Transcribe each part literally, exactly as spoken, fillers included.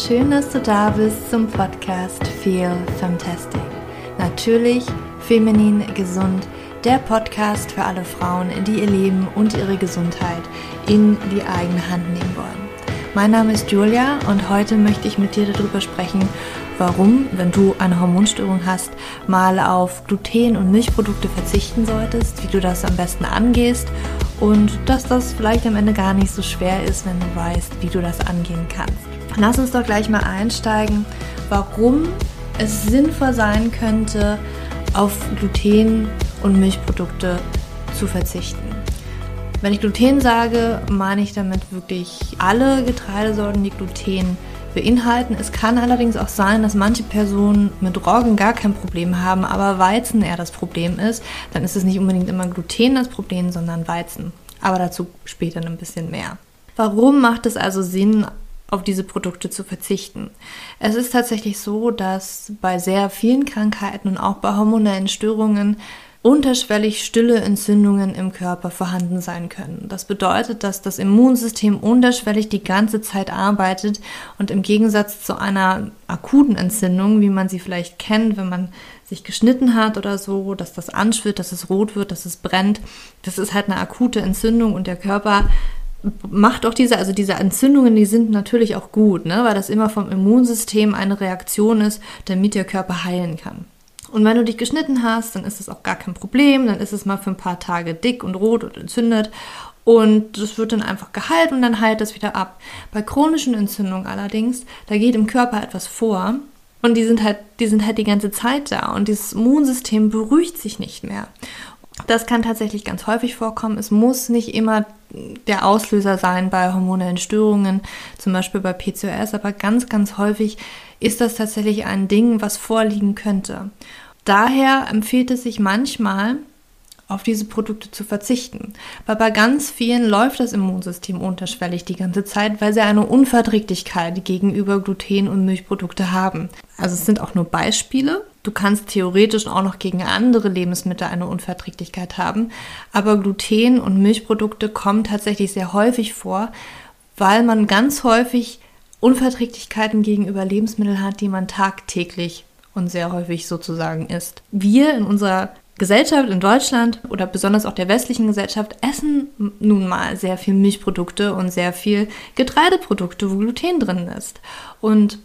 Schön, dass du da bist zum Podcast Feel Fantastic. Natürlich feminin gesund, der Podcast für alle Frauen, die ihr Leben und ihre Gesundheit in die eigene Hand nehmen wollen. Mein Name ist Julia und heute möchte ich mit dir darüber sprechen, warum, wenn du eine Hormonstörung hast, mal auf Gluten- und Milchprodukte verzichten solltest, wie du das am besten angehst und dass das vielleicht am Ende gar nicht so schwer ist, wenn du weißt, wie du das angehen kannst. Lass uns doch gleich mal einsteigen, warum es sinnvoll sein könnte, auf Gluten- und Milchprodukte zu verzichten. Wenn ich Gluten sage, meine ich damit wirklich alle Getreidesorten, die Gluten beinhalten. Es kann allerdings auch sein, dass manche Personen mit Roggen gar kein Problem haben, aber Weizen eher das Problem ist. Dann ist es nicht unbedingt immer Gluten das Problem, sondern Weizen. Aber dazu später ein bisschen mehr. Warum macht es also Sinn, auf diese Produkte zu verzichten? Es ist tatsächlich so, dass bei sehr vielen Krankheiten und auch bei hormonellen Störungen unterschwellig stille Entzündungen im Körper vorhanden sein können. Das bedeutet, dass das Immunsystem unterschwellig die ganze Zeit arbeitet und im Gegensatz zu einer akuten Entzündung, wie man sie vielleicht kennt, wenn man sich geschnitten hat oder so, dass das anschwillt, dass es rot wird, dass es brennt, das ist halt eine akute Entzündung und der Körper macht auch diese, also diese Entzündungen, die sind natürlich auch gut, ne, weil das immer vom Immunsystem eine Reaktion ist, damit der Körper heilen kann. Und wenn du dich geschnitten hast, dann ist es auch gar kein Problem, dann ist es mal für ein paar Tage dick und rot und entzündet und das wird dann einfach geheilt und dann heilt das wieder ab. Bei chronischen Entzündungen allerdings, da geht im Körper etwas vor und die sind halt, die sind halt die ganze Zeit da und dieses Immunsystem beruhigt sich nicht mehr. Das kann tatsächlich ganz häufig vorkommen. Es muss nicht immer der Auslöser sein bei hormonellen Störungen, zum Beispiel bei P C O S, aber ganz, ganz häufig ist das tatsächlich ein Ding, was vorliegen könnte. Daher empfiehlt es sich manchmal, auf diese Produkte zu verzichten. Weil bei ganz vielen läuft das Immunsystem unterschwellig die ganze Zeit, weil sie eine Unverträglichkeit gegenüber Gluten- und Milchprodukte haben. Also es sind auch nur Beispiele. Du kannst theoretisch auch noch gegen andere Lebensmittel eine Unverträglichkeit haben, aber Gluten- und Milchprodukte kommen tatsächlich sehr häufig vor, weil man ganz häufig Unverträglichkeiten gegenüber Lebensmitteln hat, die man tagtäglich und sehr häufig sozusagen isst. Wir in unserer Gesellschaft in Deutschland oder besonders auch der westlichen Gesellschaft essen nun mal sehr viel Milchprodukte und sehr viel Getreideprodukte, wo Gluten drin ist. Und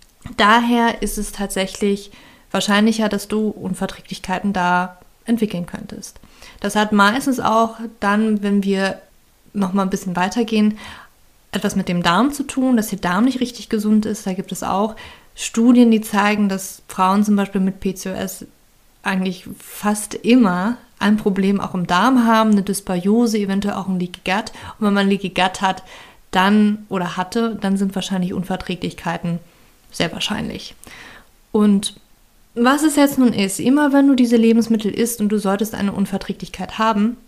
daher ist es tatsächlich wahrscheinlicher, dass du Unverträglichkeiten da entwickeln könntest. Das hat meistens auch dann, wenn wir noch mal ein bisschen weitergehen, etwas mit dem Darm zu tun, dass der Darm nicht richtig gesund ist. Da gibt es auch Studien, die zeigen, dass Frauen zum Beispiel mit P C O S eigentlich fast immer ein Problem auch im Darm haben, eine Dysbiose, eventuell auch ein Leaky Gut. Und wenn man Leaky Gut hat, dann oder hatte, dann sind wahrscheinlich Unverträglichkeiten sehr wahrscheinlich. Und was es jetzt nun ist, immer wenn du diese Lebensmittel isst und du solltest eine Unverträglichkeit haben,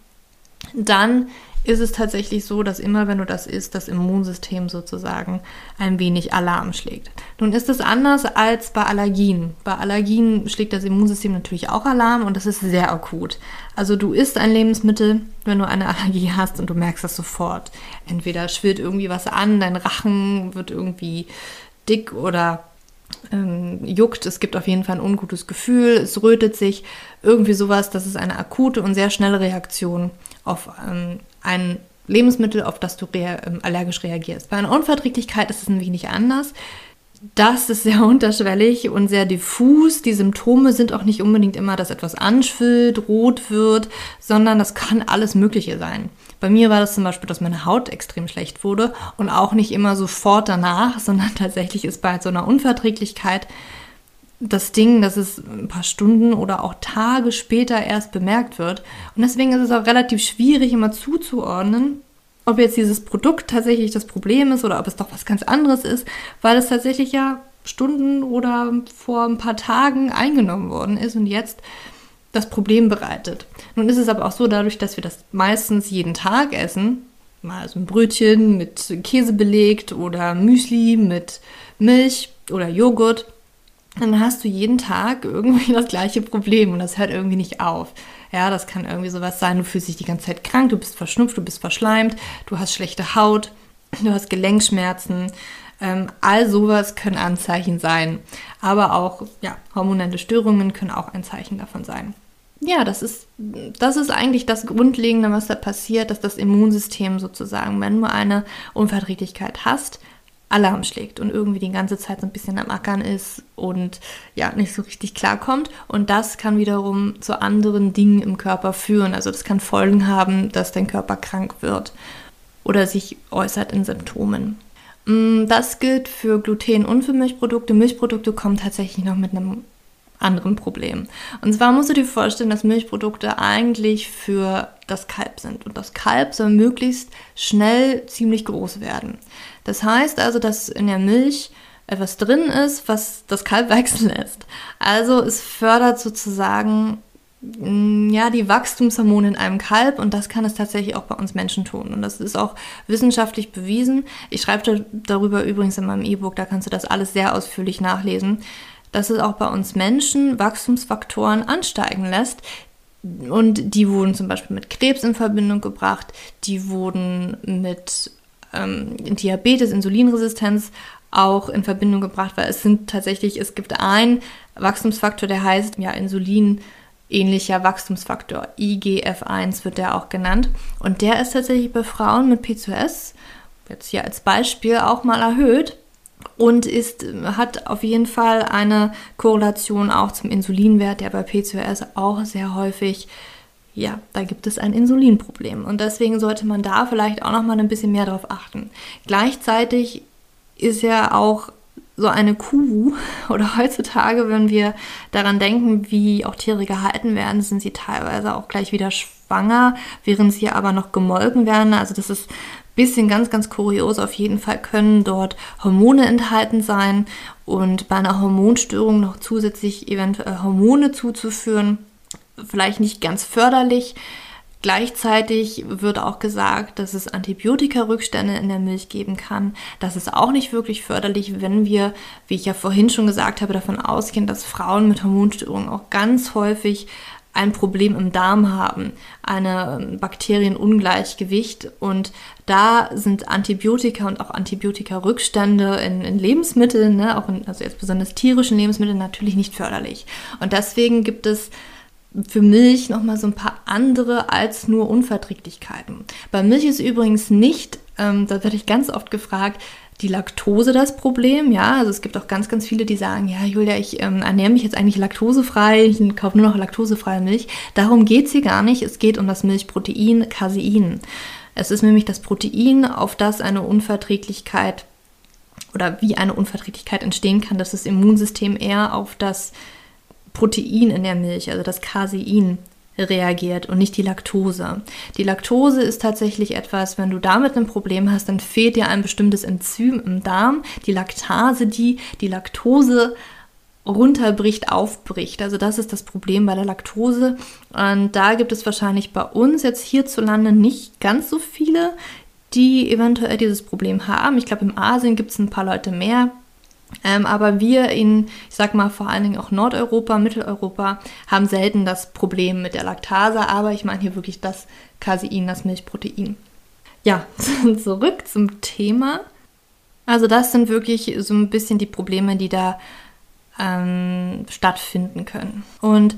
dann ist es tatsächlich so, dass immer wenn du das isst, das Immunsystem sozusagen ein wenig Alarm schlägt. Nun ist es anders als bei Allergien. Bei Allergien schlägt das Immunsystem natürlich auch Alarm und das ist sehr akut. Also du isst ein Lebensmittel, wenn du eine Allergie hast und du merkst das sofort. Entweder schwillt irgendwie was an, dein Rachen wird irgendwie dick oder ähm, juckt, es gibt auf jeden Fall ein ungutes Gefühl, es rötet sich, irgendwie sowas, das ist eine akute und sehr schnelle Reaktion auf ähm, ein Lebensmittel, auf das du rea- ähm, allergisch reagierst. Bei einer Unverträglichkeit ist es ein wenig anders. Das ist sehr unterschwellig und sehr diffus. Die Symptome sind auch nicht unbedingt immer, dass etwas anschwillt, rot wird, sondern das kann alles Mögliche sein. Bei mir war das zum Beispiel, dass meine Haut extrem schlecht wurde und auch nicht immer sofort danach, sondern tatsächlich ist bei so einer Unverträglichkeit das Ding, dass es ein paar Stunden oder auch Tage später erst bemerkt wird. Und deswegen ist es auch relativ schwierig, immer zuzuordnen, ob jetzt dieses Produkt tatsächlich das Problem ist oder ob es doch was ganz anderes ist, weil es tatsächlich ja Stunden oder vor ein paar Tagen eingenommen worden ist und jetzt das Problem bereitet. Nun ist es aber auch so, dadurch, dass wir das meistens jeden Tag essen, mal so ein Brötchen mit Käse belegt oder Müsli mit Milch oder Joghurt, dann hast du jeden Tag irgendwie das gleiche Problem und das hört irgendwie nicht auf. Ja, das kann irgendwie sowas sein, du fühlst dich die ganze Zeit krank, du bist verschnupft, du bist verschleimt, du hast schlechte Haut, du hast Gelenkschmerzen, Ähm, all sowas können Anzeichen sein. Aber auch ja, hormonelle Störungen können auch ein Zeichen davon sein. Ja, das ist, das ist eigentlich das Grundlegende, was da passiert, dass das Immunsystem sozusagen, wenn du eine Unverträglichkeit hast, Alarm schlägt und irgendwie die ganze Zeit so ein bisschen am Ackern ist und ja, nicht so richtig klarkommt. Und das kann wiederum zu anderen Dingen im Körper führen. Also das kann Folgen haben, dass dein Körper krank wird oder sich äußert in Symptomen. Das gilt für Gluten und für Milchprodukte. Milchprodukte kommen tatsächlich noch mit einem anderen Problem. Und zwar musst du dir vorstellen, dass Milchprodukte eigentlich für das Kalb sind. Und das Kalb soll möglichst schnell ziemlich groß werden. Das heißt also, dass in der Milch etwas drin ist, was das Kalb wachsen lässt. Also es fördert sozusagen ja, die Wachstumshormone in einem Kalb und das kann es tatsächlich auch bei uns Menschen tun. Und das ist auch wissenschaftlich bewiesen. Ich schreibe darüber übrigens in meinem E-Book, da kannst du das alles sehr ausführlich nachlesen, dass es auch bei uns Menschen Wachstumsfaktoren ansteigen lässt. Und die wurden zum Beispiel mit Krebs in Verbindung gebracht, die wurden mit ähm, Diabetes, Insulinresistenz auch in Verbindung gebracht, weil es sind tatsächlich, es gibt einen Wachstumsfaktor, der heißt ja Insulin, ähnlicher Wachstumsfaktor, I G F eins wird der auch genannt. Und der ist tatsächlich bei Frauen mit P C O S, jetzt hier als Beispiel, auch mal erhöht. Und ist, hat auf jeden Fall eine Korrelation auch zum Insulinwert, der bei P C O S auch sehr häufig, ja, da gibt es ein Insulinproblem. Und deswegen sollte man da vielleicht auch noch mal ein bisschen mehr drauf achten. Gleichzeitig ist ja auch so eine Kuh oder heutzutage, wenn wir daran denken, wie auch Tiere gehalten werden, sind sie teilweise auch gleich wieder schwanger, während sie aber noch gemolken werden. Also das ist bisschen ganz, ganz kurios. Auf jeden Fall können dort Hormone enthalten sein und bei einer Hormonstörung noch zusätzlich eventuell Hormone zuzuführen, vielleicht nicht ganz förderlich. Gleichzeitig wird auch gesagt, dass es Antibiotika-Rückstände in der Milch geben kann. Das ist auch nicht wirklich förderlich, wenn wir, wie ich ja vorhin schon gesagt habe, davon ausgehen, dass Frauen mit Hormonstörungen auch ganz häufig ein Problem im Darm haben, eine Bakterienungleichgewicht und da sind Antibiotika und auch Antibiotika-Rückstände in, in Lebensmitteln, ne, auch in, also jetzt besonders tierischen Lebensmitteln natürlich nicht förderlich. Und deswegen gibt es für Milch nochmal so ein paar andere als nur Unverträglichkeiten. Bei Milch ist übrigens nicht, ähm, da werde ich ganz oft gefragt, die Laktose das Problem, ja, also es gibt auch ganz, ganz viele, die sagen, ja, Julia, ich ähm, ernähre mich jetzt eigentlich laktosefrei, ich kaufe nur noch laktosefreie Milch. Darum geht es hier gar nicht, es geht um das Milchprotein Casein. Es ist nämlich das Protein, auf das eine Unverträglichkeit oder wie eine Unverträglichkeit entstehen kann, dass das Immunsystem eher auf das Protein in der Milch, also das Casein, reagiert und nicht die Laktose. Die Laktose ist tatsächlich etwas, wenn du damit ein Problem hast, dann fehlt dir ein bestimmtes Enzym im Darm, die Laktase, die die Laktose runterbricht, aufbricht. Also das ist das Problem bei der Laktose. Und da gibt es wahrscheinlich bei uns jetzt hierzulande nicht ganz so viele, die eventuell dieses Problem haben. Ich glaube, im Asien gibt es ein paar Leute mehr. Ähm, aber wir in, ich sag mal vor allen Dingen auch Nordeuropa, Mitteleuropa, haben selten das Problem mit der Laktase, aber ich meine hier wirklich das Casein, das Milchprotein. Ja, zurück zum Thema. Also das sind wirklich so ein bisschen die Probleme, die da ähm, stattfinden können. Und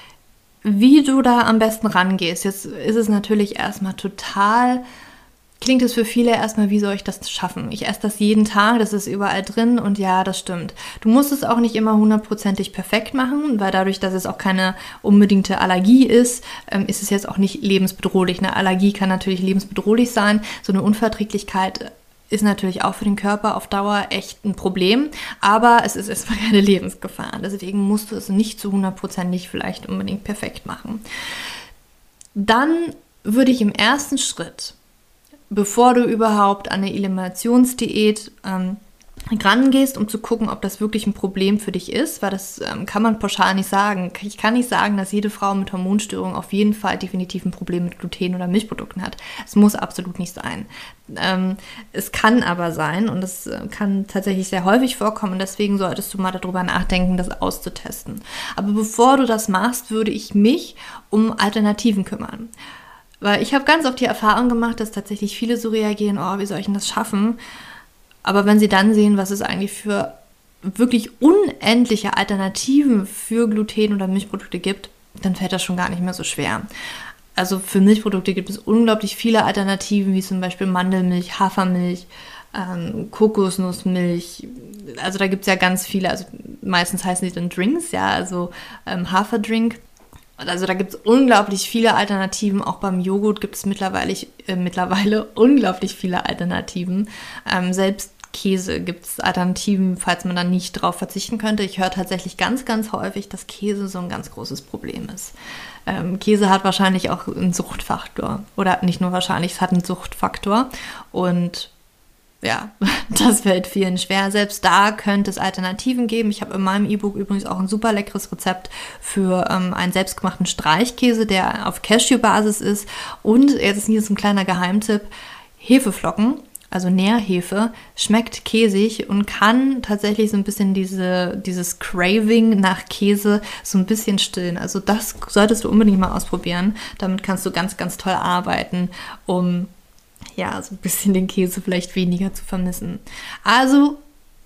wie du da am besten rangehst, jetzt ist es natürlich erstmal total... Klingt es für viele erstmal, wie soll ich das schaffen? Ich esse das jeden Tag, das ist überall drin und ja, das stimmt. Du musst es auch nicht immer hundertprozentig perfekt machen, weil dadurch, dass es auch keine unbedingte Allergie ist, ähm, ist es jetzt auch nicht lebensbedrohlich. Eine Allergie kann natürlich lebensbedrohlich sein. So eine Unverträglichkeit ist natürlich auch für den Körper auf Dauer echt ein Problem, aber es ist erstmal keine Lebensgefahr. Deswegen musst du es nicht zu hundertprozentig vielleicht unbedingt perfekt machen. Dann würde ich im ersten Schritt, bevor du überhaupt an eine Eliminationsdiät ähm, rangehst, um zu gucken, ob das wirklich ein Problem für dich ist, weil das ähm, kann man pauschal nicht sagen. Ich kann nicht sagen, dass jede Frau mit Hormonstörungen auf jeden Fall definitiv ein Problem mit Gluten oder Milchprodukten hat. Es muss absolut nicht sein. Ähm, es kann aber sein und es äh, kann tatsächlich sehr häufig vorkommen und deswegen solltest du mal darüber nachdenken, das auszutesten. Aber bevor du das machst, würde ich mich um Alternativen kümmern. Weil ich habe ganz oft die Erfahrung gemacht, dass tatsächlich viele so reagieren, oh, wie soll ich denn das schaffen? Aber wenn sie dann sehen, was es eigentlich für wirklich unendliche Alternativen für Gluten oder Milchprodukte gibt, dann fällt das schon gar nicht mehr so schwer. Also für Milchprodukte gibt es unglaublich viele Alternativen, wie zum Beispiel Mandelmilch, Hafermilch, ähm, Kokosnussmilch. Also da gibt es ja ganz viele, also meistens heißen die dann Drinks, ja, also ähm, Haferdrink. Also da gibt es unglaublich viele Alternativen. Auch beim Joghurt gibt es mittlerweile, äh, mittlerweile unglaublich viele Alternativen. Ähm, selbst Käse gibt es Alternativen, falls man da nicht drauf verzichten könnte. Ich höre tatsächlich ganz, ganz häufig, dass Käse so ein ganz großes Problem ist. Ähm, Käse hat wahrscheinlich auch einen Suchtfaktor. Oder nicht nur wahrscheinlich, es hat einen Suchtfaktor. Und ja, das fällt vielen schwer. Selbst da könnte es Alternativen geben. Ich habe in meinem E-Book übrigens auch ein super leckeres Rezept für ähm, einen selbstgemachten Streichkäse, der auf Cashew-Basis ist. Und jetzt ist hier so ein kleiner Geheimtipp, Hefeflocken. Also Nährhefe, schmeckt käsig und kann tatsächlich so ein bisschen diese, dieses Craving nach Käse so ein bisschen stillen. Also das solltest du unbedingt mal ausprobieren. Damit kannst du ganz, ganz toll arbeiten, um ja so ein bisschen den Käse vielleicht weniger zu vermissen. Also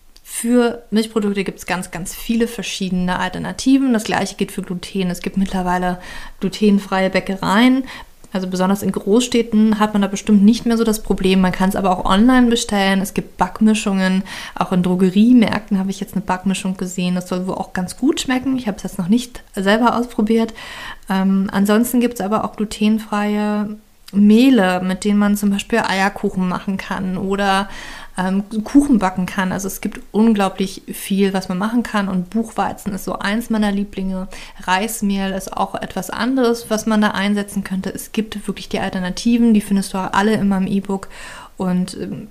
für Milchprodukte gibt es ganz, ganz viele verschiedene Alternativen. Das gleiche gilt für Gluten. Es gibt mittlerweile glutenfreie Bäckereien. Also besonders in Großstädten hat man da bestimmt nicht mehr so das Problem. Man kann es aber auch online bestellen. Es gibt Backmischungen. Auch in Drogeriemärkten habe ich jetzt eine Backmischung gesehen. Das soll wohl auch ganz gut schmecken. Ich habe es jetzt noch nicht selber ausprobiert. Ähm, ansonsten gibt es aber auch glutenfreie Mehle, mit denen man zum Beispiel Eierkuchen machen kann oder ähm, Kuchen backen kann. Also es gibt unglaublich viel, was man machen kann, und Buchweizen ist so eins meiner Lieblinge. Reismehl ist auch etwas anderes, was man da einsetzen könnte. Es gibt wirklich die Alternativen, die findest du auch alle in meinem E-Book, und ähm,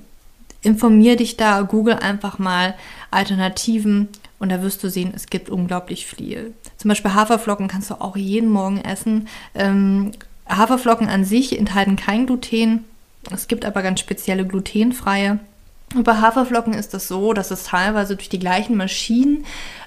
informier dich da, google einfach mal Alternativen und da wirst du sehen, es gibt unglaublich viel. Zum Beispiel Haferflocken kannst du auch jeden Morgen essen. Ähm, Haferflocken an sich enthalten kein Gluten, es gibt aber ganz spezielle glutenfreie. Und bei Haferflocken ist das so, dass es teilweise durch die gleichen Maschinen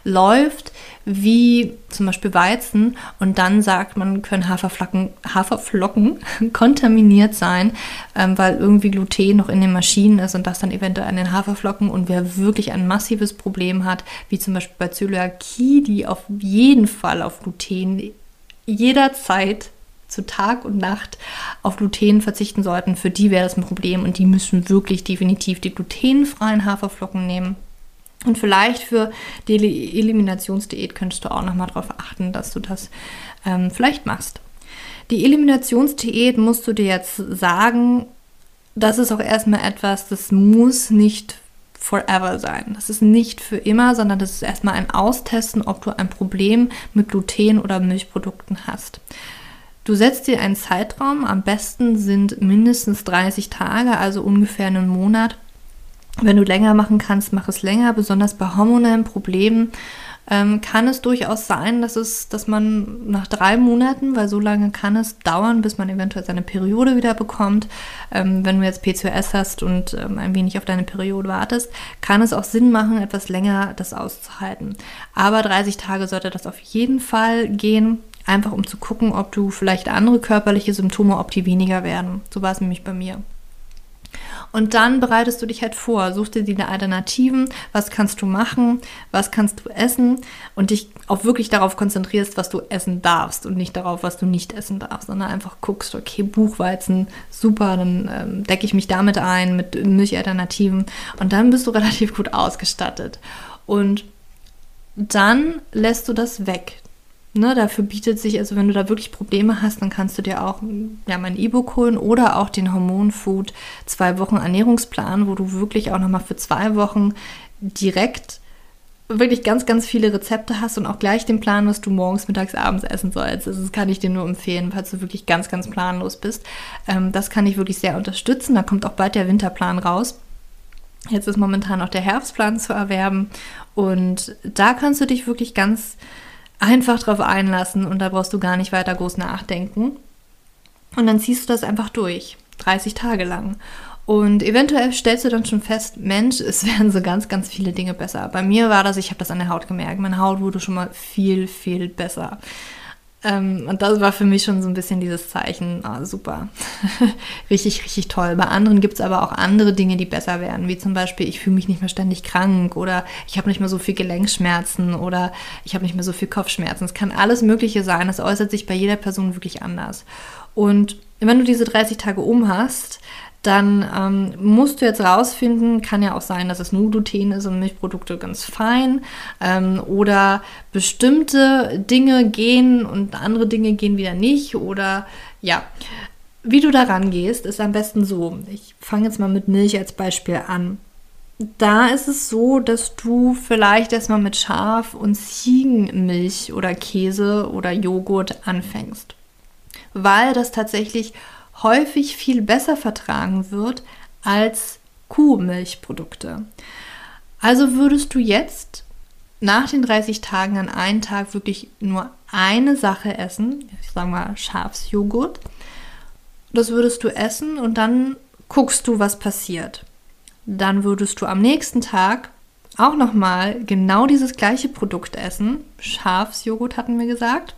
läuft wie zum Beispiel Weizen, und dann sagt man, können Haferflocken, Haferflocken kontaminiert sein, ähm, weil irgendwie Gluten noch in den Maschinen ist und das dann eventuell an den Haferflocken. Und wer wirklich ein massives Problem hat, wie zum Beispiel bei Zöliakie, die auf jeden Fall auf Gluten jederzeit zu Tag und Nacht auf Gluten verzichten sollten, für die wäre das ein Problem, und die müssen wirklich definitiv die glutenfreien Haferflocken nehmen. Und vielleicht für die Eliminationsdiät könntest du auch nochmal darauf achten, dass du das ähm, vielleicht machst. Die Eliminationsdiät, musst du dir jetzt sagen, das ist auch erstmal etwas, das muss nicht forever sein. Das ist nicht für immer, sondern das ist erstmal ein Austesten, ob du ein Problem mit Gluten oder Milchprodukten hast. Du setzt dir einen Zeitraum, am besten sind mindestens dreißig Tage, also ungefähr einen Monat. Wenn du länger machen kannst, mach es länger. Besonders bei hormonellen Problemen ähm, kann es durchaus sein, dass, es, dass man nach drei Monaten, weil so lange kann es dauern, bis man eventuell seine Periode wieder bekommt. Ähm, wenn du jetzt P C O S hast und ähm, ein wenig auf deine Periode wartest, kann es auch Sinn machen, etwas länger das auszuhalten. Aber dreißig Tage sollte das auf jeden Fall gehen. Einfach um zu gucken, ob du vielleicht andere körperliche Symptome, ob die weniger werden. So war es nämlich bei mir. Und dann bereitest du dich halt vor, such dir die Alternativen, was kannst du machen, was kannst du essen, und dich auch wirklich darauf konzentrierst, was du essen darfst und nicht darauf, was du nicht essen darfst, sondern einfach guckst, okay, Buchweizen, super, dann ähm, decke ich mich damit ein, mit Milchalternativen, und dann bist du relativ gut ausgestattet. Und dann lässt du das weg. Ne, dafür bietet sich, also wenn du da wirklich Probleme hast, dann kannst du dir auch ja, mein E-Book holen oder auch den Hormonfood zwei Wochen Ernährungsplan, wo du wirklich auch nochmal für zwei Wochen direkt wirklich ganz, ganz viele Rezepte hast und auch gleich den Plan, was du morgens, mittags, abends essen sollst. Also das kann ich dir nur empfehlen, falls du wirklich ganz, ganz planlos bist. Ähm, das kann ich wirklich sehr unterstützen. Da kommt auch bald der Winterplan raus. Jetzt ist momentan auch der Herbstplan zu erwerben, und da kannst du dich wirklich ganz einfach drauf einlassen, und da brauchst du gar nicht weiter groß nachdenken. Und dann ziehst du das einfach durch, dreißig Tage lang. Und eventuell stellst du dann schon fest, Mensch, es werden so ganz, ganz viele Dinge besser. Bei mir war das, ich habe das an der Haut gemerkt, meine Haut wurde schon mal viel, viel besser. Ähm, und das war für mich schon so ein bisschen dieses Zeichen, oh, super, richtig, richtig toll. Bei anderen gibt es aber auch andere Dinge, die besser werden, wie zum Beispiel, ich fühle mich nicht mehr ständig krank oder ich habe nicht mehr so viel Gelenkschmerzen oder ich habe nicht mehr so viel Kopfschmerzen. Es kann alles Mögliche sein, das äußert sich bei jeder Person wirklich anders. Und wenn du diese dreißig Tage um hast, dann ähm, musst du jetzt rausfinden, kann ja auch sein, dass es nur Gluten ist und Milchprodukte ganz fein, ähm, oder bestimmte Dinge gehen und andere Dinge gehen wieder nicht, oder ja, wie du da rangehst, ist am besten so. Ich fange jetzt mal mit Milch als Beispiel an. Da ist es so, dass du vielleicht erstmal mit Schaf- und Ziegenmilch oder Käse oder Joghurt anfängst, weil das tatsächlich häufig viel besser vertragen wird als Kuhmilchprodukte. Also würdest du jetzt nach den dreißig Tagen an einen Tag wirklich nur eine Sache essen, ich sage mal Schafsjoghurt, das würdest du essen und dann guckst du, was passiert. Dann würdest du am nächsten Tag auch nochmal genau dieses gleiche Produkt essen, Schafsjoghurt hatten wir gesagt,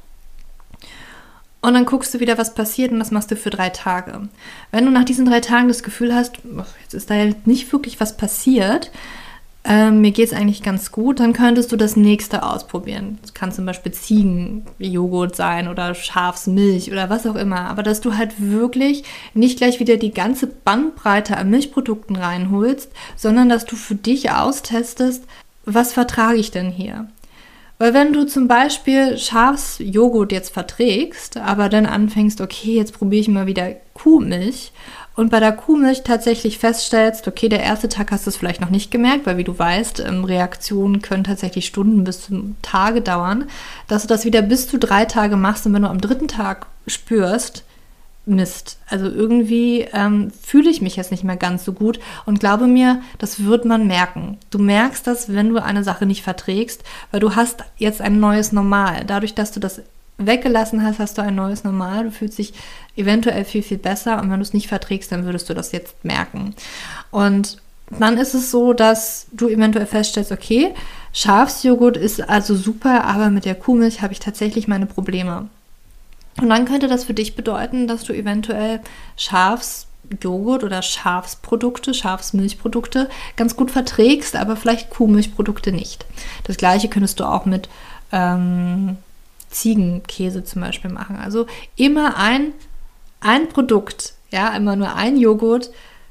und dann guckst du wieder, was passiert, und das machst du für drei Tage. Wenn du nach diesen drei Tagen das Gefühl hast, jetzt ist da ja nicht wirklich was passiert, äh, mir geht es eigentlich ganz gut, dann könntest du das nächste ausprobieren. Das kann zum Beispiel Ziegenjoghurt sein oder Schafsmilch oder was auch immer. Aber dass du halt wirklich nicht gleich wieder die ganze Bandbreite an Milchprodukten reinholst, sondern dass du für dich austestest, was vertrage ich denn hier? Weil wenn du zum Beispiel Schafsjoghurt jetzt verträgst, aber dann anfängst, okay, jetzt probiere ich mal wieder Kuhmilch, und bei der Kuhmilch tatsächlich feststellst, okay, der erste Tag hast du es vielleicht noch nicht gemerkt, weil wie du weißt, Reaktionen können tatsächlich Stunden bis zu Tage dauern, dass du das wieder bis zu drei Tage machst, und wenn du am dritten Tag spürst, Mist, also irgendwie ähm, fühle ich mich jetzt nicht mehr ganz so gut, und glaube mir, das wird man merken. Du merkst das, wenn du eine Sache nicht verträgst, weil du hast jetzt ein neues Normal. Dadurch, dass du das weggelassen hast, hast du ein neues Normal. Du fühlst dich eventuell viel, viel besser, und wenn du es nicht verträgst, dann würdest du das jetzt merken. Und dann ist es so, dass du eventuell feststellst, okay, Schafsjoghurt ist also super, aber mit der Kuhmilch habe ich tatsächlich meine Probleme. Und dann könnte das für dich bedeuten, dass du eventuell Schafsjoghurt oder Schafsprodukte, Schafsmilchprodukte ganz gut verträgst, aber vielleicht Kuhmilchprodukte nicht. Das gleiche könntest du auch mit ähm, Ziegenkäse zum Beispiel machen. Also immer ein, ein Produkt, ja, immer nur ein Joghurt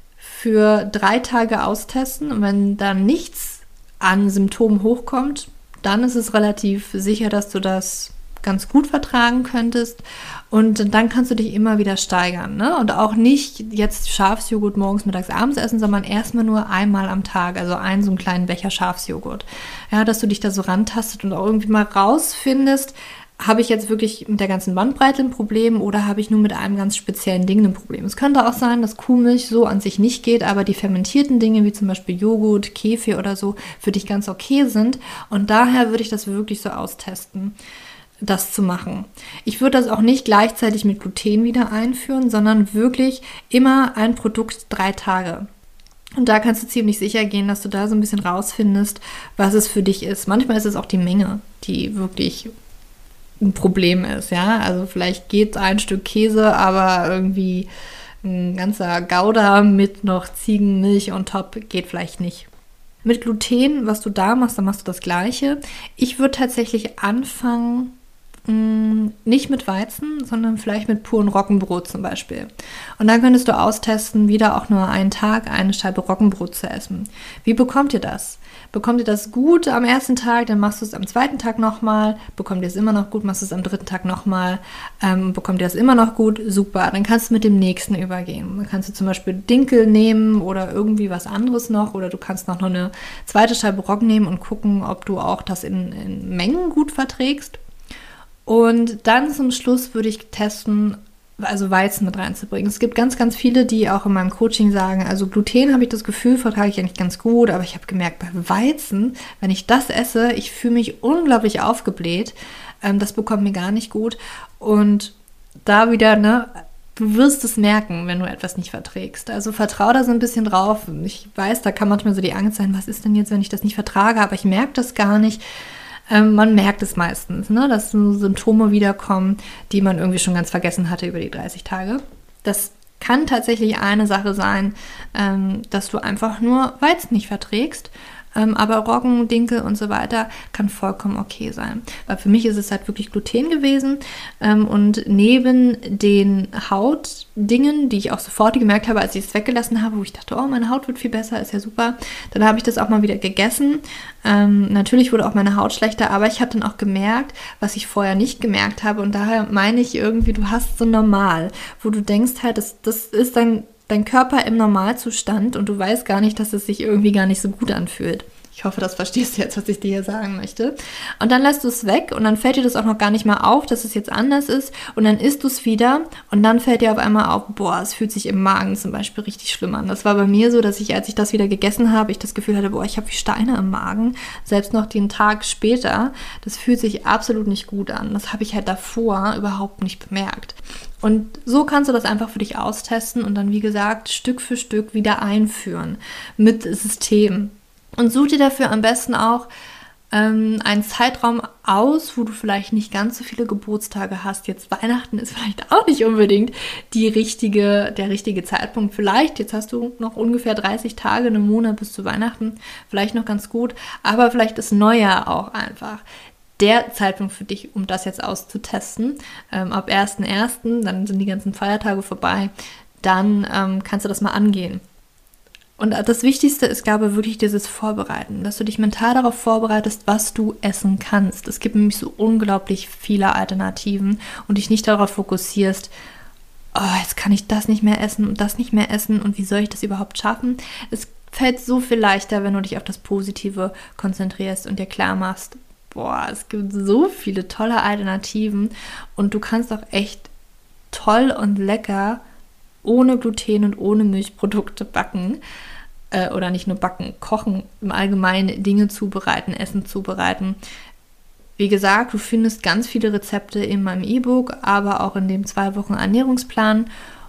für drei Tage austesten. Und wenn da nichts an Symptomen hochkommt, dann ist es relativ sicher, dass du das ganz gut vertragen könntest, und dann kannst du dich immer wieder steigern, ne? Und auch nicht jetzt Schafsjoghurt morgens, mittags, abends essen, sondern erstmal nur einmal am Tag, also einen so einen kleinen Becher Schafsjoghurt. Ja, dass du dich da so rantastet und auch irgendwie mal rausfindest, habe ich jetzt wirklich mit der ganzen Bandbreite ein Problem oder habe ich nur mit einem ganz speziellen Ding ein Problem. Es könnte auch sein, dass Kuhmilch so an sich nicht geht, aber die fermentierten Dinge wie zum Beispiel Joghurt, Kefir oder so für dich ganz okay sind, und daher würde ich das wirklich so austesten, das zu machen. Ich würde das auch nicht gleichzeitig mit Gluten wieder einführen, sondern wirklich immer ein Produkt drei Tage. Und da kannst du ziemlich sicher gehen, dass du da so ein bisschen rausfindest, was es für dich ist. Manchmal ist es auch die Menge, die wirklich ein Problem ist, ja. Also vielleicht geht ein Stück Käse, aber irgendwie ein ganzer Gouda mit noch Ziegenmilch on top geht vielleicht nicht. Mit Gluten, was du da machst, dann machst du das Gleiche. Ich würde tatsächlich anfangen, nicht mit Weizen, sondern vielleicht mit purem Roggenbrot zum Beispiel. Und dann könntest du austesten, wieder auch nur einen Tag eine Scheibe Roggenbrot zu essen. Wie bekommt ihr das? Bekommt ihr das gut am ersten Tag, dann machst du es am zweiten Tag nochmal. Bekommt ihr es immer noch gut, machst du es am dritten Tag nochmal. Ähm, bekommt ihr es immer noch gut? Super, dann kannst du mit dem nächsten übergehen. Dann kannst du zum Beispiel Dinkel nehmen oder irgendwie was anderes noch, oder du kannst noch eine zweite Scheibe Roggen nehmen und gucken, ob du auch das in, in Mengen gut verträgst. Und dann zum Schluss würde ich testen, also Weizen mit reinzubringen. Es gibt ganz, ganz viele, die auch in meinem Coaching sagen, also Gluten habe ich das Gefühl, vertrage ich eigentlich ganz gut, aber ich habe gemerkt, bei Weizen, wenn ich das esse, ich fühle mich unglaublich aufgebläht. Ähm, das bekommt mir gar nicht gut. Und da wieder, ne, du wirst es merken, wenn du etwas nicht verträgst. Also vertraue da so ein bisschen drauf. Ich weiß, da kann manchmal so die Angst sein, was ist denn jetzt, wenn ich das nicht vertrage, aber ich merke das gar nicht. ähm, man merkt es meistens, ne, dass so Symptome wiederkommen, die man irgendwie schon ganz vergessen hatte über die dreißig Tage. Das kann tatsächlich eine Sache sein, ähm, dass du einfach nur Weizen nicht verträgst. Ähm, aber Roggen, Dinkel und so weiter kann vollkommen okay sein. Weil für mich ist es halt wirklich Gluten gewesen. Ähm, und neben den Hautdingen, die ich auch sofort gemerkt habe, als ich es weggelassen habe, wo ich dachte, oh, meine Haut wird viel besser, ist ja super. Dann habe ich das auch mal wieder gegessen. Ähm, natürlich wurde auch meine Haut schlechter, aber ich habe dann auch gemerkt, was ich vorher nicht gemerkt habe. Und daher meine ich irgendwie, du hast so normal, wo du denkst halt, das, das ist dein dein Körper im Normalzustand und du weißt gar nicht, dass es sich irgendwie gar nicht so gut anfühlt. Ich hoffe, das verstehst du jetzt, was ich dir hier sagen möchte. Und dann lässt du es weg und dann fällt dir das auch noch gar nicht mal auf, dass es jetzt anders ist und dann isst du es wieder und dann fällt dir auf einmal auf, boah, es fühlt sich im Magen zum Beispiel richtig schlimm an. Das war bei mir so, dass ich, als ich das wieder gegessen habe, ich das Gefühl hatte, boah, ich habe wie Steine im Magen, selbst noch den Tag später. Das fühlt sich absolut nicht gut an. Das habe ich halt davor überhaupt nicht bemerkt. Und so kannst du das einfach für dich austesten und dann, wie gesagt, Stück für Stück wieder einführen mit System. Und such dir dafür am besten auch ähm, einen Zeitraum aus, wo du vielleicht nicht ganz so viele Geburtstage hast. Jetzt Weihnachten ist vielleicht auch nicht unbedingt die richtige, der richtige Zeitpunkt. Vielleicht, jetzt hast du noch ungefähr dreißig Tage, einen Monat bis zu Weihnachten, vielleicht noch ganz gut, aber vielleicht ist Neujahr auch einfach der Zeitpunkt für dich, um das jetzt auszutesten. Ähm, ab ersten ersten, dann sind die ganzen Feiertage vorbei, dann ähm, kannst du das mal angehen. Und das Wichtigste ist, glaube ich, wirklich dieses Vorbereiten, dass du dich mental darauf vorbereitest, was du essen kannst. Es gibt nämlich so unglaublich viele Alternativen und dich nicht darauf fokussierst, oh, jetzt kann ich das nicht mehr essen und das nicht mehr essen und wie soll ich das überhaupt schaffen? Es fällt so viel leichter, wenn du dich auf das Positive konzentrierst und dir klar machst, boah, es gibt so viele tolle Alternativen und du kannst auch echt toll und lecker ohne Gluten und ohne Milchprodukte backen äh, oder nicht nur backen, kochen, im Allgemeinen Dinge zubereiten, Essen zubereiten. Wie gesagt, du findest ganz viele Rezepte in meinem E-Book, aber auch in dem zwei Wochen Ernährungsplan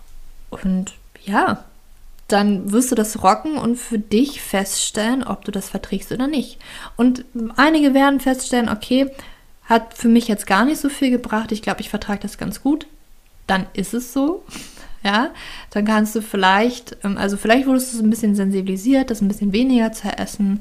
und ja, dann wirst du das rocken und für dich feststellen, ob du das verträgst oder nicht. Und einige werden feststellen, okay, hat für mich jetzt gar nicht so viel gebracht, ich glaube, ich vertrage das ganz gut. Dann ist es so, ja. Dann kannst du vielleicht, also vielleicht wurdest du so ein bisschen sensibilisiert, das ein bisschen weniger zu essen.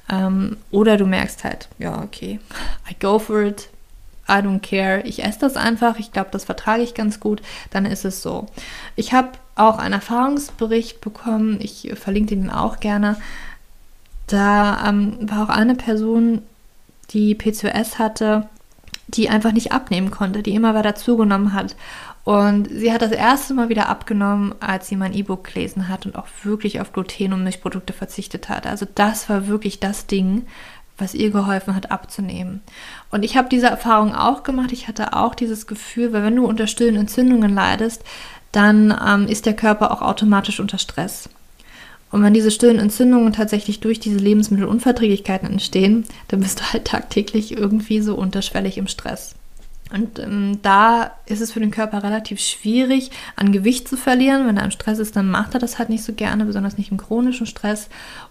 Oder du merkst halt, ja, okay, I go for it. I don't care, ich esse das einfach, ich glaube, das vertrage ich ganz gut, dann ist es so. Ich habe auch einen Erfahrungsbericht bekommen, ich verlinke den auch gerne. Da ähm, war auch eine Person, die P C O S hatte, die einfach nicht abnehmen konnte, die immer weiter zugenommen hat. Und sie hat das erste Mal wieder abgenommen, als sie mein E-Book gelesen hat und auch wirklich auf Gluten und Milchprodukte verzichtet hat. Also das war wirklich das Ding, was ihr geholfen hat, abzunehmen. Und ich habe diese Erfahrung auch gemacht. Ich hatte auch dieses Gefühl, weil wenn du unter stillen Entzündungen leidest, dann ähm, ist der Körper auch automatisch unter Stress. Und wenn diese stillen Entzündungen tatsächlich durch diese Lebensmittelunverträglichkeiten entstehen, dann bist du halt tagtäglich irgendwie so unterschwellig im Stress. Und ähm, da ist es für den Körper relativ schwierig, an Gewicht zu verlieren. Wenn er im Stress ist, dann macht er das halt nicht so gerne, besonders nicht im chronischen Stress.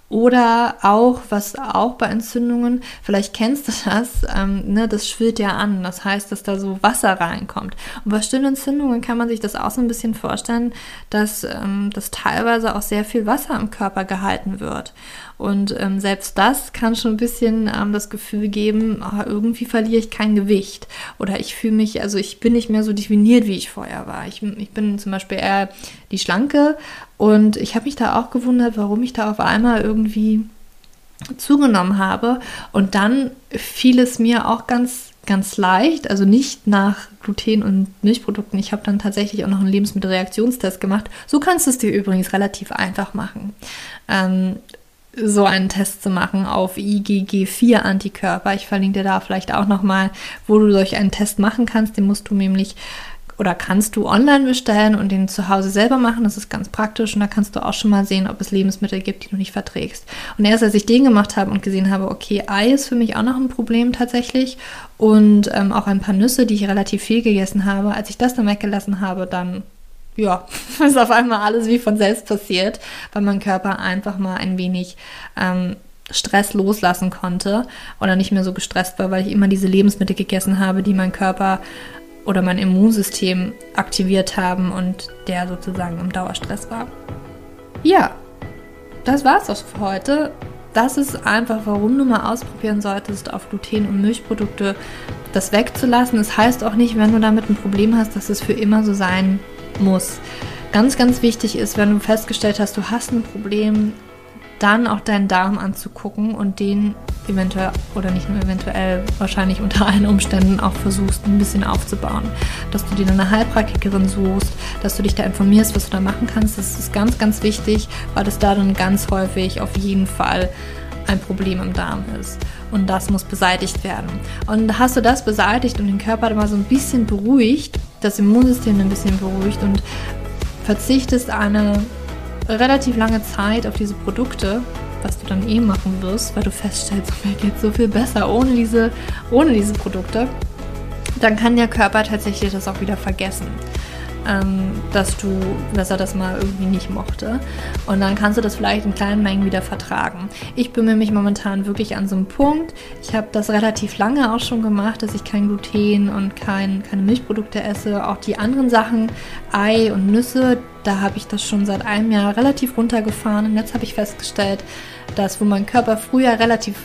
Oder auch, was auch bei Entzündungen, vielleicht kennst du das, ähm, ne, das schwillt ja an. Das heißt, dass da so Wasser reinkommt. Und bei stillen Entzündungen kann man sich das auch so ein bisschen vorstellen, dass, ähm, dass teilweise auch sehr viel Wasser im Körper gehalten wird. Und ähm, selbst das kann schon ein bisschen ähm, das Gefühl geben, oh, irgendwie verliere ich kein Gewicht. Oder ich fühle mich, also ich bin nicht mehr so definiert, wie ich vorher war. Ich, ich bin zum Beispiel eher die Schlanke und ich habe mich da auch gewundert, warum ich da auf einmal irgendwie zugenommen habe. Und dann fiel es mir auch ganz, ganz leicht, also nicht nach Gluten und Milchprodukten. Ich habe dann tatsächlich auch noch einen Lebensmittelreaktionstest gemacht. So kannst du es dir übrigens relativ einfach machen. Ähm, so einen Test zu machen auf I G G vier Antikörper. Ich verlinke dir da vielleicht auch nochmal, wo du solch einen Test machen kannst. Den musst du nämlich oder kannst du online bestellen und den zu Hause selber machen. Das ist ganz praktisch und da kannst du auch schon mal sehen, ob es Lebensmittel gibt, die du nicht verträgst. Und erst als ich den gemacht habe und gesehen habe, okay, Ei ist für mich auch noch ein Problem tatsächlich und ähm, auch ein paar Nüsse, die ich relativ viel gegessen habe. Als ich das dann weggelassen habe, dann ja, ist auf einmal alles wie von selbst passiert, weil mein Körper einfach mal ein wenig ähm, Stress loslassen konnte oder nicht mehr so gestresst war, weil ich immer diese Lebensmittel gegessen habe, die mein Körper oder mein Immunsystem aktiviert haben und der sozusagen im Dauerstress war. Ja, das war's auch für heute. Das ist einfach, warum du mal ausprobieren solltest, auf Gluten- und Milchprodukte das wegzulassen. Das heißt auch nicht, wenn du damit ein Problem hast, dass es für immer so sein muss. Ganz, ganz wichtig ist, wenn du festgestellt hast, du hast ein Problem, dann auch deinen Darm anzugucken und den eventuell oder nicht nur eventuell, wahrscheinlich unter allen Umständen auch versuchst, ein bisschen aufzubauen. Dass du dir eine Heilpraktikerin suchst, dass du dich da informierst, was du da machen kannst. Das ist ganz, ganz wichtig, weil es da dann ganz häufig auf jeden Fall ein Problem im Darm ist. Und das muss beseitigt werden. Und hast du das beseitigt und den Körper dann mal so ein bisschen beruhigt, das Immunsystem ein bisschen beruhigt und verzichtest eine relativ lange Zeit auf diese Produkte, was du dann eh machen wirst, weil du feststellst, mir geht so viel besser ohne diese, ohne diese Produkte, dann kann der Körper tatsächlich das auch wieder vergessen, ähm, dass du, dass er das mal irgendwie nicht mochte. Und dann kannst du das vielleicht in kleinen Mengen wieder vertragen. Ich bemühe mich momentan wirklich an so einem Punkt. Ich habe das relativ lange auch schon gemacht, dass ich kein Gluten und kein, keine Milchprodukte esse. Auch die anderen Sachen, Ei und Nüsse, da habe ich das schon seit einem Jahr relativ runtergefahren. Und jetzt habe ich festgestellt, dass wo mein Körper früher relativ,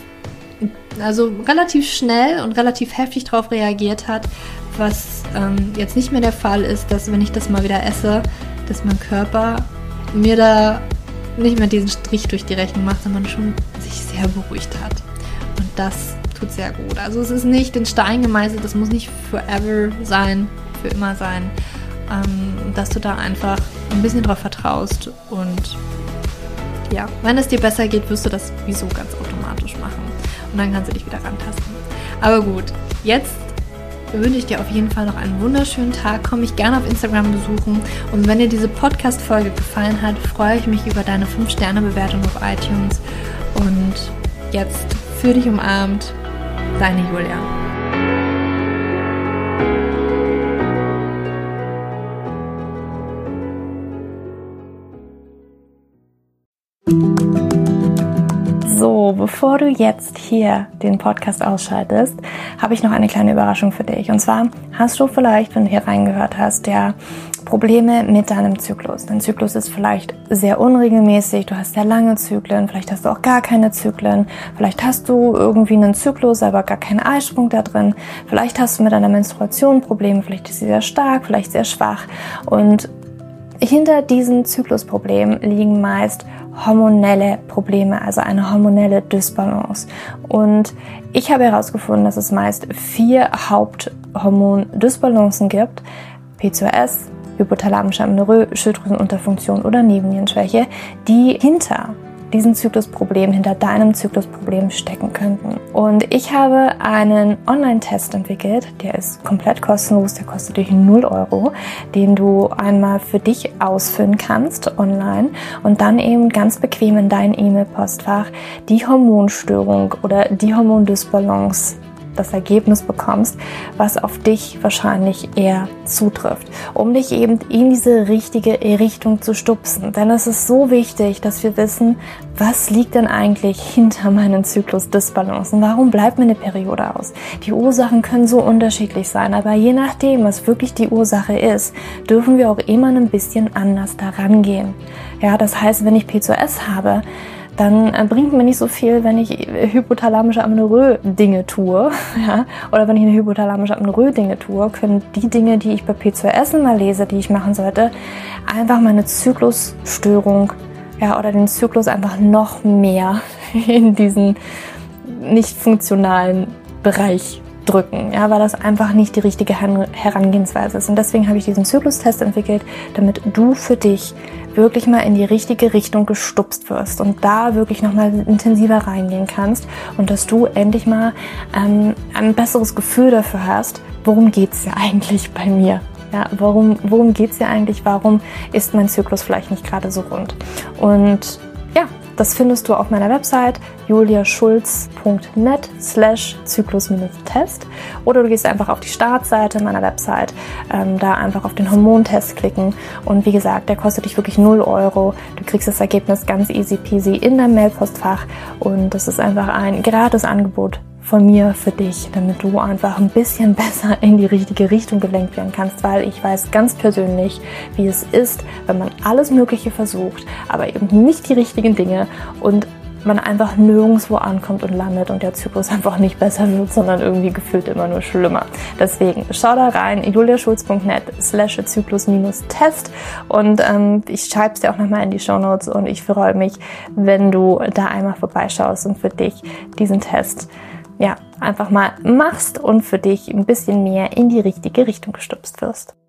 also relativ schnell und relativ heftig drauf reagiert hat, was ähm, jetzt nicht mehr der Fall ist, dass wenn ich das mal wieder esse, dass mein Körper mir da nicht mehr diesen Strich durch die Rechnung macht, sondern schon sich sehr beruhigt hat. Und das tut sehr gut. Also es ist nicht in Stein gemeißelt, das muss nicht forever sein, für immer sein, ähm, dass du da einfach ein bisschen drauf vertraust und ja, wenn es dir besser geht, wirst du das sowieso ganz automatisch machen. Und dann kannst du dich wieder rantasten. Aber gut, jetzt wünsche ich dir auf jeden Fall noch einen wunderschönen Tag. Komm mich gerne auf Instagram besuchen. Und wenn dir diese Podcast-Folge gefallen hat, freue ich mich über deine fünf Sterne Bewertung auf iTunes. Und jetzt für dich umarmt, deine Julia. So, bevor du jetzt hier den Podcast ausschaltest, habe ich noch eine kleine Überraschung für dich. Und zwar hast du vielleicht, wenn du hier reingehört hast, ja Probleme mit deinem Zyklus. Dein Zyklus ist vielleicht sehr unregelmäßig, du hast sehr lange Zyklen, vielleicht hast du auch gar keine Zyklen, vielleicht hast du irgendwie einen Zyklus, aber gar keinen Eisprung da drin, vielleicht hast du mit deiner Menstruation Probleme, vielleicht ist sie sehr stark, vielleicht sehr schwach. Und hinter diesen Zyklusproblemen liegen meist hormonelle Probleme, also eine hormonelle Dysbalance. Und ich habe herausgefunden, dass es meist vier Haupthormon-Dysbalancen gibt: P C O S, hypothalamische Amenorrhoe, Schilddrüsenunterfunktion oder Nebennierenschwäche, die hinter diesen Zyklusproblem, hinter deinem Zyklusproblem stecken könnten. Und ich habe einen Online-Test entwickelt, der ist komplett kostenlos, der kostet dich null Euro, den du einmal für dich ausfüllen kannst online und dann eben ganz bequem in dein E-Mail-Postfach die Hormonstörung oder die Hormondysbalance, das Ergebnis bekommst, was auf dich wahrscheinlich eher zutrifft, um dich eben in diese richtige Richtung zu stupsen. Denn es ist so wichtig, dass wir wissen, was liegt denn eigentlich hinter meinen Zyklus-Dysbalancen? Warum bleibt mir eine Periode aus? Die Ursachen können so unterschiedlich sein, aber je nachdem, was wirklich die Ursache ist, dürfen wir auch immer ein bisschen anders daran gehen. Ja, das heißt, wenn ich P C O S habe, dann bringt mir nicht so viel, wenn ich hypothalamische Amenorrhoe Dinge tue, ja, oder wenn ich eine hypothalamische Amenorrhoe Dinge tue, können die Dinge, die ich bei P C O S immer lese, die ich machen sollte, einfach meine Zyklusstörung, ja, oder den Zyklus einfach noch mehr in diesen nicht funktionalen Bereich drücken, ja, weil das einfach nicht die richtige Herangehensweise ist. Und deswegen habe ich diesen Zyklustest entwickelt, damit du für dich wirklich mal in die richtige Richtung gestupst wirst und da wirklich nochmal intensiver reingehen kannst und dass du endlich mal ähm, ein besseres Gefühl dafür hast, worum geht's ja eigentlich bei mir? Ja, warum, worum geht's ja eigentlich? Warum ist mein Zyklus vielleicht nicht gerade so rund? Und ja, Das findest du auf meiner Website juliaschulz.net slash Zyklus-Test oder du gehst einfach auf die Startseite meiner Website, ähm, da einfach auf den Hormontest klicken und wie gesagt, der kostet dich wirklich null Euro. Du kriegst das Ergebnis ganz easy peasy in dein Mailpostfach und das ist einfach ein gratis Angebot von mir für dich, damit du einfach ein bisschen besser in die richtige Richtung gelenkt werden kannst, weil ich weiß ganz persönlich, wie es ist, wenn man alles Mögliche versucht, aber eben nicht die richtigen Dinge und man einfach nirgendwo ankommt und landet und der Zyklus einfach nicht besser wird, sondern irgendwie gefühlt immer nur schlimmer. Deswegen schau da rein, juliaschulz.net slash Zyklus-Test und ähm, ich schreibe es dir auch nochmal in die Shownotes und ich freue mich, wenn du da einmal vorbeischaust und für dich diesen Test ja, einfach mal machst und für dich ein bisschen mehr in die richtige Richtung gestupst wirst.